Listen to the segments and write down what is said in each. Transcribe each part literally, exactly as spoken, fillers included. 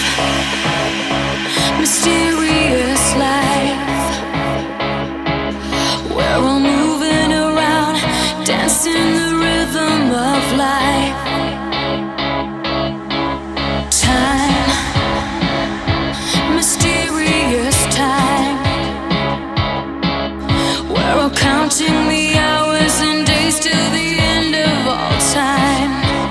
mysterious life. We're all moving around, dancing the rhythm of life. Time, mysterious time. We're all counting the hours and days till the end of all time.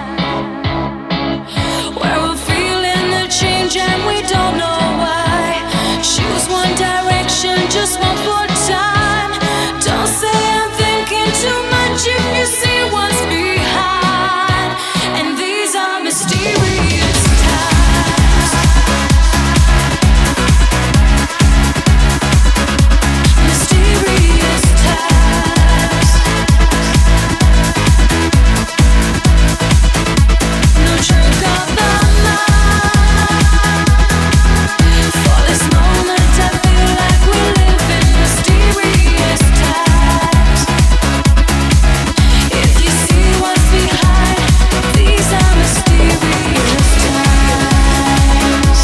We're all feeling the change and we don't know why. Choose one direction, just one for time. Don't say I'm thinking too much if you see what's behind. And these are mysterious times. Mysterious times. No trick of the mind. For this moment I feel like we live in mysterious times. If you see what's behind, these are mysterious times.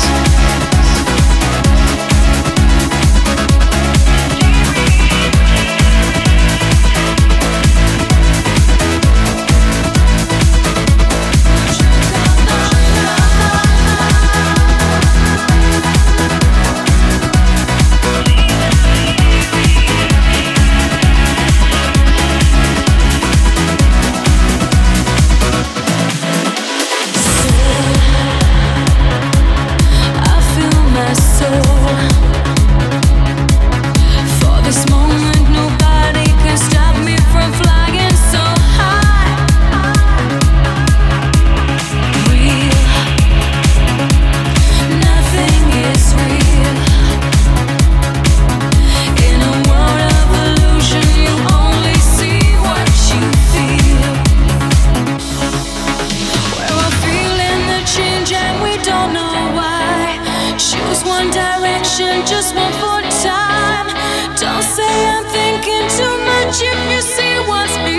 I feel my soul. For this moment, nobody can stop me from flying so high. Real, nothing is real. In a world of illusion, you only see what you feel. We're all feeling the change and we don't know why. Choose one direction, just one for time. Don't say I'm thinking too much if you see what's behind.